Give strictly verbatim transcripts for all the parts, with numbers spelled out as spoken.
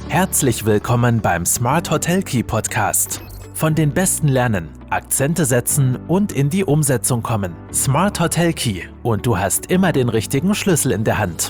Herzlich willkommen beim Smart Hotel Key Podcast. Von den Besten lernen, Akzente setzen und in die Umsetzung kommen. Smart Hotel Key und du hast immer den richtigen Schlüssel in der Hand.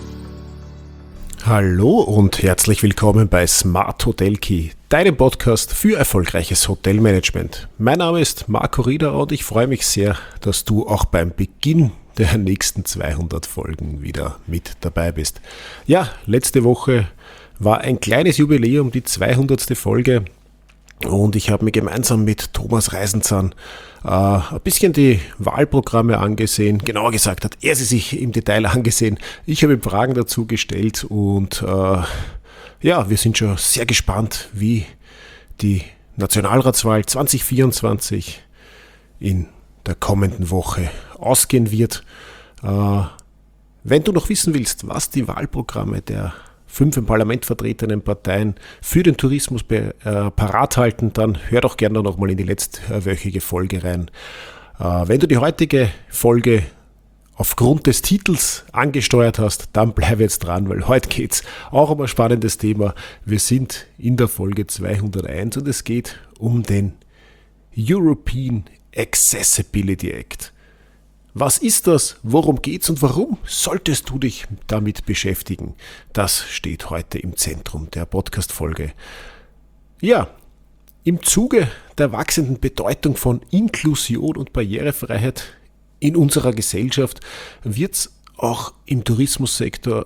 Hallo und herzlich willkommen bei Smart Hotel Key, deinem Podcast für erfolgreiches Hotelmanagement. Mein Name ist Marco Rieder und ich freue mich sehr, dass du auch beim Beginn der nächsten zweihundert Folgen wieder mit dabei bist. Ja, letzte Woche war ein kleines Jubiläum, die zweihundertste Folge. Und ich habe mir gemeinsam mit Thomas Reisenzahn äh, ein bisschen die Wahlprogramme angesehen. Genauer gesagt hat er sie sich im Detail angesehen. Ich habe ihm Fragen dazu gestellt und äh, ja, wir sind schon sehr gespannt, wie die Nationalratswahl zwanzig vierundzwanzig in der kommenden Woche ausgehen wird. Äh, wenn du noch wissen willst, was die Wahlprogramme der fünf im Parlament vertretenen Parteien für den Tourismus be, äh, parat halten, dann hör doch gerne noch mal in die letztwöchige Folge rein. Äh, wenn du die heutige Folge aufgrund des Titels angesteuert hast, dann bleib jetzt dran, weil heute geht es auch um ein spannendes Thema. Wir sind in der Folge zweihunderteins und es geht um den European Accessibility Act. Was ist das? Worum geht's und warum solltest du dich damit beschäftigen? Das steht heute im Zentrum der Podcast-Folge. Ja, im Zuge der wachsenden Bedeutung von Inklusion und Barrierefreiheit in unserer Gesellschaft wird's auch im Tourismussektor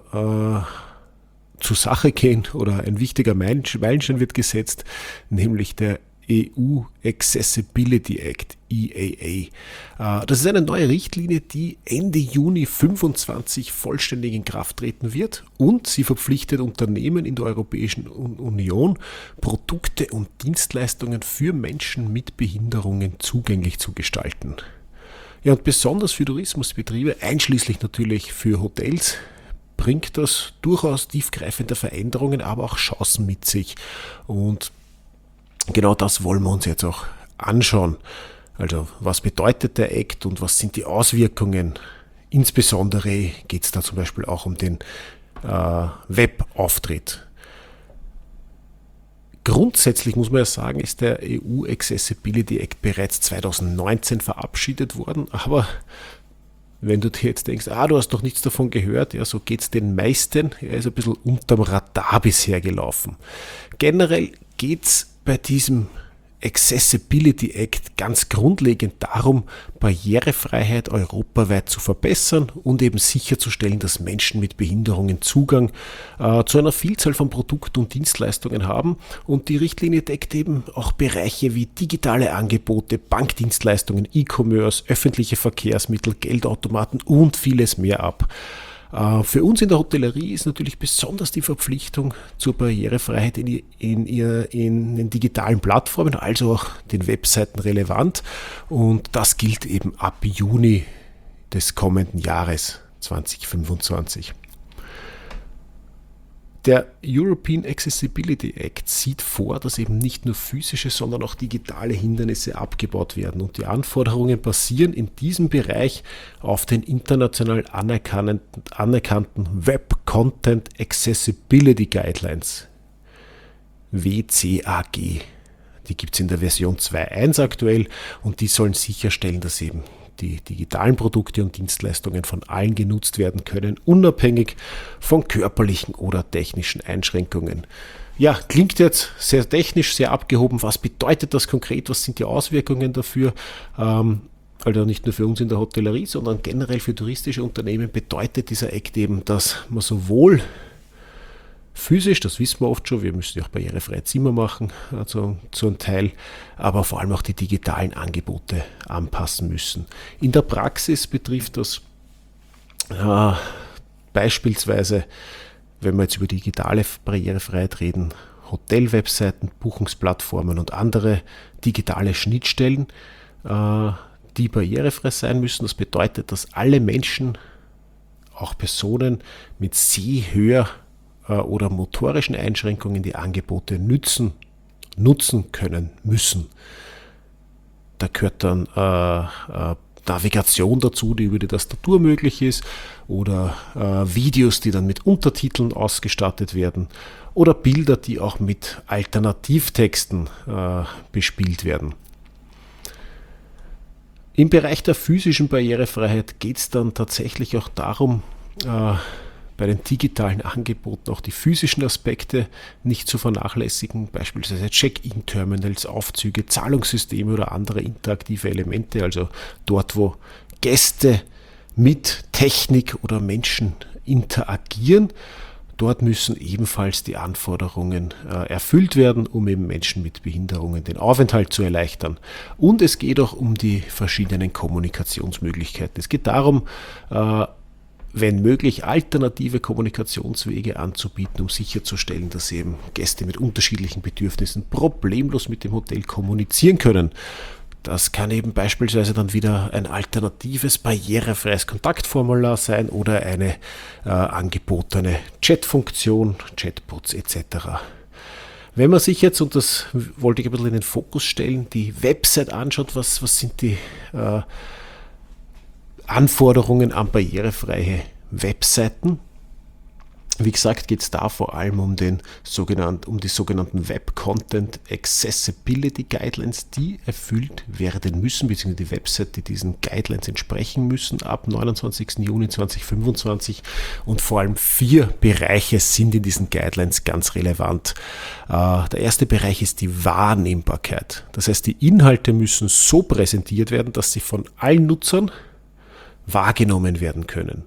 äh, zur Sache gehen oder ein wichtiger Meilenstein wird gesetzt, nämlich der E U Accessibility Act, E A A. Das ist eine neue Richtlinie, die Ende Juni fünfundzwanzig vollständig in Kraft treten wird und sie verpflichtet Unternehmen in der Europäischen Union, Produkte und Dienstleistungen für Menschen mit Behinderungen zugänglich zu gestalten. Ja, und besonders für Tourismusbetriebe, einschließlich natürlich für Hotels, bringt das durchaus tiefgreifende Veränderungen, aber auch Chancen mit sich. Und genau das wollen wir uns jetzt auch anschauen. Also was bedeutet der Act und was sind die Auswirkungen? Insbesondere geht es da zum Beispiel auch um den äh, Webauftritt. Grundsätzlich muss man ja sagen, ist der E U Accessibility Act bereits zweitausendneunzehn verabschiedet worden, aber wenn du dir jetzt denkst, ah, du hast doch nichts davon gehört, ja, so geht es den meisten. Er ist ein bisschen unterm Radar bisher gelaufen. Generell geht es bei diesem Accessibility Act ganz grundlegend darum, Barrierefreiheit europaweit zu verbessern und eben sicherzustellen, dass Menschen mit Behinderungen Zugang äh, zu einer Vielzahl von Produkten und Dienstleistungen haben. Und die Richtlinie deckt eben auch Bereiche wie digitale Angebote, Bankdienstleistungen, E-Commerce, öffentliche Verkehrsmittel, Geldautomaten und vieles mehr ab. Für uns in der Hotellerie ist natürlich besonders die Verpflichtung zur Barrierefreiheit in, in, in den digitalen Plattformen, also auch den Webseiten relevant. Und das gilt eben ab Juni des kommenden Jahres zwanzig fünfundzwanzig. Der European Accessibility Act sieht vor, dass eben nicht nur physische, sondern auch digitale Hindernisse abgebaut werden. Und die Anforderungen basieren in diesem Bereich auf den international anerkannten, anerkannten Web Content Accessibility Guidelines, W C A G. Die gibt es in der Version zwei Punkt eins aktuell und die sollen sicherstellen, dass eben die digitalen Produkte und Dienstleistungen von allen genutzt werden können, unabhängig von körperlichen oder technischen Einschränkungen. Ja, klingt jetzt sehr technisch, sehr abgehoben. Was bedeutet das konkret? Was sind die Auswirkungen dafür? Ähm, also nicht nur für uns in der Hotellerie, sondern generell für touristische Unternehmen bedeutet dieser Act eben, dass man sowohl physisch, das wissen wir oft schon, wir müssen ja auch barrierefreie Zimmer machen, also zu einem Teil, aber vor allem auch die digitalen Angebote anpassen müssen. In der Praxis betrifft das äh, beispielsweise, wenn wir jetzt über digitale Barrierefreiheit reden, Hotelwebseiten, Buchungsplattformen und andere digitale Schnittstellen, äh, die barrierefrei sein müssen. Das bedeutet, dass alle Menschen, auch Personen mit Seh-, Hör- oder motorischen Einschränkungen die Angebote nützen, nutzen können müssen. Da gehört dann äh, äh, Navigation dazu, die über die Tastatur möglich ist, oder äh, Videos, die dann mit Untertiteln ausgestattet werden, oder Bilder, die auch mit Alternativtexten äh, bespielt werden. Im Bereich der physischen Barrierefreiheit geht es dann tatsächlich auch darum, äh, bei den digitalen Angeboten auch die physischen Aspekte nicht zu vernachlässigen, beispielsweise Check-in-Terminals, Aufzüge, Zahlungssysteme oder andere interaktive Elemente, also dort, wo Gäste mit Technik oder Menschen interagieren. Dort müssen ebenfalls die Anforderungen äh, erfüllt werden, um eben Menschen mit Behinderungen den Aufenthalt zu erleichtern. Und es geht auch um die verschiedenen Kommunikationsmöglichkeiten. Es geht darum, äh, wenn möglich, alternative Kommunikationswege anzubieten, um sicherzustellen, dass eben Gäste mit unterschiedlichen Bedürfnissen problemlos mit dem Hotel kommunizieren können. Das kann eben beispielsweise dann wieder ein alternatives, barrierefreies Kontaktformular sein oder eine äh, angebotene Chatfunktion, Chatbots et cetera. Wenn man sich jetzt, und das wollte ich ein bisschen in den Fokus stellen, die Website anschaut, was, was sind die äh, Anforderungen an barrierefreie Webseiten? Wie gesagt, geht es da vor allem um, den sogenannten, um die sogenannten Web Content Accessibility Guidelines, die erfüllt werden müssen, beziehungsweise die Website, die diesen Guidelines entsprechen müssen, ab neunundzwanzigsten Juni zweitausendfünfundzwanzig. Und vor allem vier Bereiche sind in diesen Guidelines ganz relevant. Äh, der erste Bereich ist die Wahrnehmbarkeit. Das heißt, die Inhalte müssen so präsentiert werden, dass sie von allen Nutzern wahrgenommen werden können.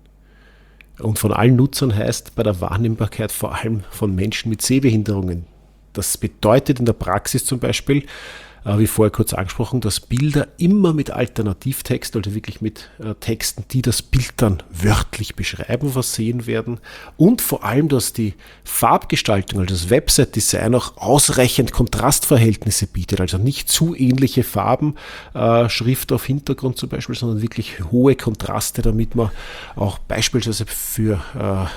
Und von allen Nutzern heißt bei der Wahrnehmbarkeit vor allem von Menschen mit Sehbehinderungen. Das bedeutet in der Praxis zum Beispiel, wie vorher kurz angesprochen, dass Bilder immer mit Alternativtext, also wirklich mit äh, Texten, die das Bild dann wörtlich beschreiben, versehen werden. Und vor allem, dass die Farbgestaltung, also das Website-Design auch ausreichend Kontrastverhältnisse bietet. Also nicht zu ähnliche Farben, äh, Schrift auf Hintergrund zum Beispiel, sondern wirklich hohe Kontraste, damit man auch beispielsweise für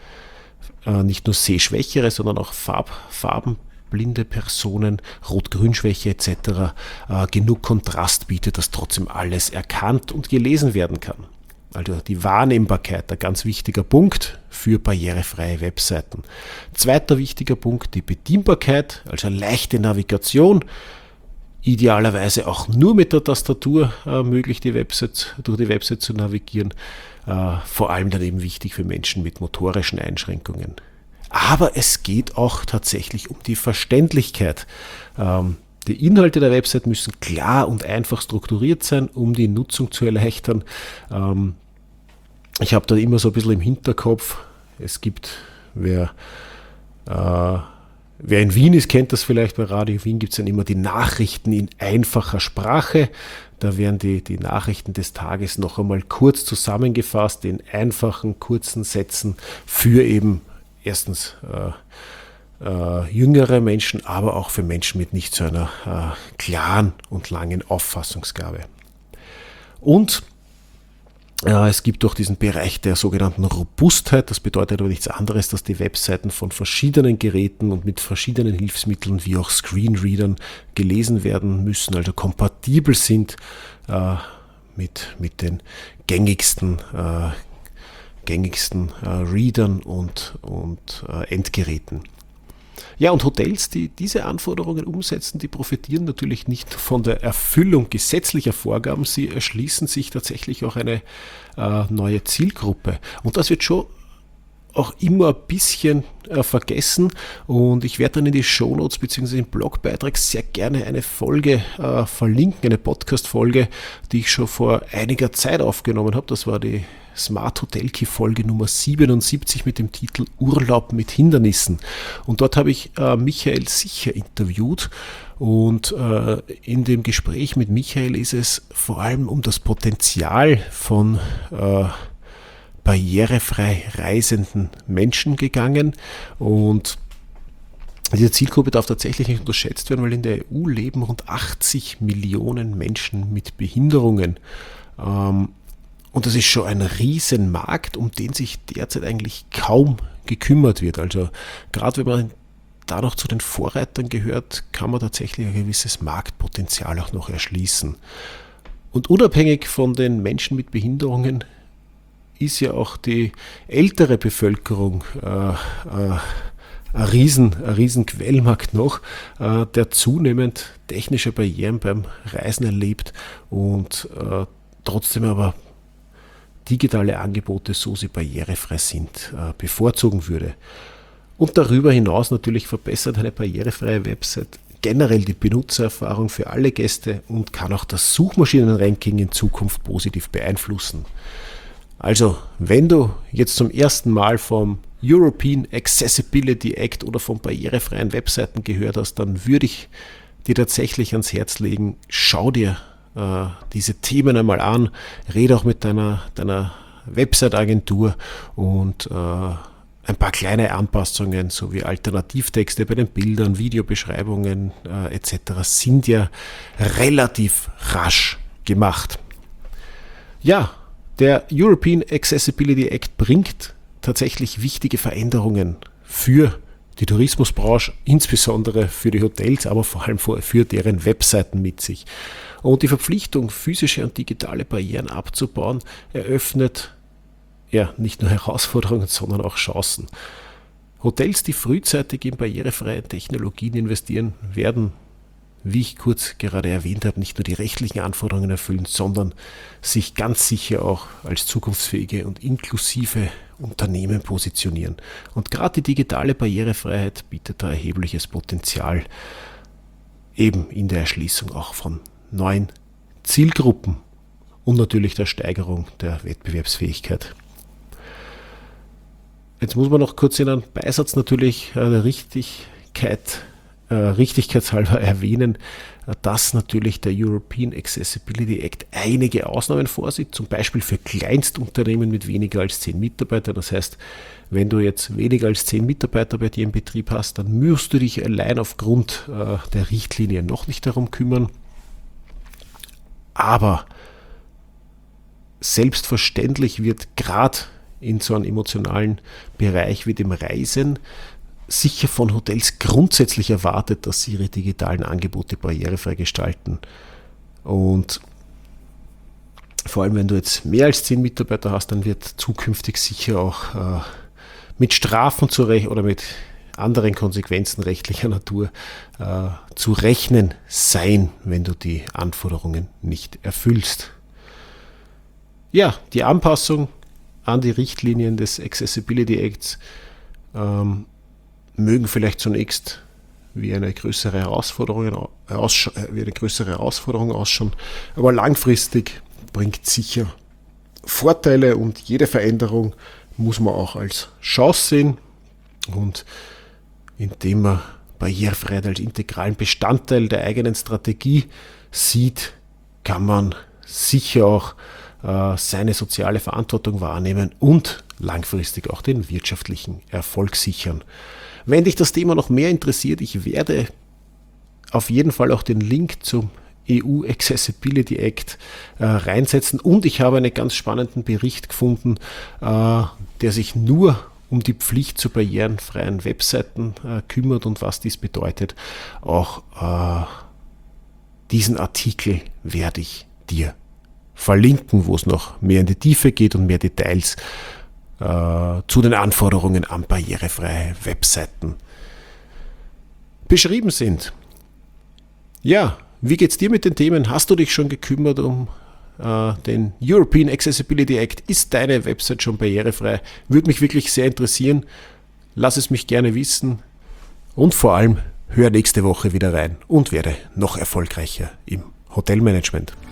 äh, äh, nicht nur Sehschwächere, sondern auch Farb, Farben blinde Personen, Rot-Grün-Schwäche et cetera äh, genug Kontrast bietet, dass trotzdem alles erkannt und gelesen werden kann. Also die Wahrnehmbarkeit, ein ganz wichtiger Punkt für barrierefreie Webseiten. Zweiter wichtiger Punkt, die Bedienbarkeit, also leichte Navigation. Idealerweise auch nur mit der Tastatur äh, möglich, die Website, durch die Website zu navigieren. Äh, vor allem dann eben wichtig für Menschen mit motorischen Einschränkungen. Aber es geht auch tatsächlich um die Verständlichkeit. Ähm, die Inhalte der Website müssen klar und einfach strukturiert sein, um die Nutzung zu erleichtern. Ähm, ich habe da immer so ein bisschen im Hinterkopf, es gibt, wer, äh, wer in Wien ist, kennt das vielleicht, bei Radio Wien gibt es dann immer die Nachrichten in einfacher Sprache. Da werden die, die Nachrichten des Tages noch einmal kurz zusammengefasst in einfachen, kurzen Sätzen für eben erstens äh, äh, jüngere Menschen, aber auch für Menschen mit nicht so einer äh, klaren und langen Auffassungsgabe. Und äh, es gibt auch diesen Bereich der sogenannten Robustheit. Das bedeutet aber nichts anderes, dass die Webseiten von verschiedenen Geräten und mit verschiedenen Hilfsmitteln wie auch Screenreadern gelesen werden müssen, also kompatibel sind äh, mit, mit den gängigsten äh, gängigsten äh, Readern und, und äh, Endgeräten. Ja, und Hotels, die diese Anforderungen umsetzen, die profitieren natürlich nicht von der Erfüllung gesetzlicher Vorgaben, sie erschließen sich tatsächlich auch eine äh, neue Zielgruppe. Und das wird schon auch immer ein bisschen äh, vergessen, und ich werde dann in die Shownotes bzw. im Blogbeitrag sehr gerne eine Folge äh, verlinken, eine Podcast-Folge, die ich schon vor einiger Zeit aufgenommen habe. Das war die Smart Hotel Key Folge Nummer siebenundsiebzig mit dem Titel Urlaub mit Hindernissen. Und dort habe ich äh, Michael Sicher interviewt, und äh, in dem Gespräch mit Michael ist es vor allem um das Potenzial von äh, barrierefrei reisenden Menschen gegangen, und diese Zielgruppe darf tatsächlich nicht unterschätzt werden, weil in der E U leben rund achtzig Millionen Menschen mit Behinderungen. Ähm, Und das ist schon ein Riesenmarkt, um den sich derzeit eigentlich kaum gekümmert wird. Also gerade wenn man da noch zu den Vorreitern gehört, kann man tatsächlich ein gewisses Marktpotenzial auch noch erschließen. Und unabhängig von den Menschen mit Behinderungen ist ja auch die ältere Bevölkerung äh, äh, ein riesen, ein riesen Quellmarkt noch, äh, der zunehmend technische Barrieren beim Reisen erlebt und äh, trotzdem aber digitale Angebote, so sie barrierefrei sind, äh, bevorzugen würde. Und darüber hinaus natürlich verbessert eine barrierefreie Website generell die Benutzererfahrung für alle Gäste und kann auch das Suchmaschinenranking in Zukunft positiv beeinflussen. Also, wenn du jetzt zum ersten Mal vom European Accessibility Act oder von barrierefreien Webseiten gehört hast, dann würde ich dir tatsächlich ans Herz legen, schau dir äh, diese Themen einmal an, rede auch mit deiner, deiner Website-Agentur und äh, ein paar kleine Anpassungen sowie Alternativtexte bei den Bildern, Videobeschreibungen äh, et cetera sind ja relativ rasch gemacht. Ja, der European Accessibility Act bringt tatsächlich wichtige Veränderungen für die Tourismusbranche, insbesondere für die Hotels, aber vor allem für deren Webseiten mit sich. Und die Verpflichtung, physische und digitale Barrieren abzubauen, eröffnet ja nicht nur Herausforderungen, sondern auch Chancen. Hotels, die frühzeitig in barrierefreie Technologien investieren, werden, wie ich kurz gerade erwähnt habe, nicht nur die rechtlichen Anforderungen erfüllen, sondern sich ganz sicher auch als zukunftsfähige und inklusive Unternehmen positionieren. Und gerade die digitale Barrierefreiheit bietet da erhebliches Potenzial, eben in der Erschließung auch von neuen Zielgruppen und natürlich der Steigerung der Wettbewerbsfähigkeit. Jetzt muss man noch kurz in einem Beisatz natürlich äh, der Richtigkeit, äh, Richtigkeitshalber erwähnen, äh, dass natürlich der European Accessibility Act einige Ausnahmen vorsieht, zum Beispiel für Kleinstunternehmen mit weniger als zehn Mitarbeitern. Das heißt, wenn du jetzt weniger als zehn Mitarbeiter bei dir im Betrieb hast, dann musst du dich allein aufgrund äh, der Richtlinie noch nicht darum kümmern. Aber selbstverständlich wird gerade in so einem emotionalen Bereich wie dem Reisen sicher von Hotels grundsätzlich erwartet, dass sie ihre digitalen Angebote barrierefrei gestalten. Und vor allem, wenn du jetzt mehr als zehn Mitarbeiter hast, dann wird zukünftig sicher auch äh, mit Strafen zu rechnen oder mit anderen Konsequenzen rechtlicher Natur äh, zu rechnen sein, wenn du die Anforderungen nicht erfüllst. Ja, die Anpassung an die Richtlinien des Accessibility Acts ähm, mögen vielleicht zunächst wie eine größere Herausforderung, ausscha- wie eine größere Herausforderung ausschauen, aber langfristig bringt sicher Vorteile und jede Veränderung muss man auch als Chance sehen. Und indem man Barrierefreiheit als integralen Bestandteil der eigenen Strategie sieht, kann man sicher auch äh, seine soziale Verantwortung wahrnehmen und langfristig auch den wirtschaftlichen Erfolg sichern. Wenn dich das Thema noch mehr interessiert, ich werde auf jeden Fall auch den Link zum E U Accessibility Act äh, reinsetzen und ich habe einen ganz spannenden Bericht gefunden, äh, der sich nur um die Pflicht zu barrierenfreien Webseiten äh, kümmert und was dies bedeutet. Auch äh, diesen Artikel werde ich dir verlinken, wo es noch mehr in die Tiefe geht und mehr Details äh, zu den Anforderungen an barrierefreie Webseiten beschrieben sind. Ja, wie geht's dir mit den Themen? Hast du dich schon gekümmert um äh, den European Accessibility Act? Ist deine Website schon barrierefrei? Würde mich wirklich sehr interessieren. Lass es mich gerne wissen. Und vor allem, hör nächste Woche wieder rein und werde noch erfolgreicher im Hotelmanagement.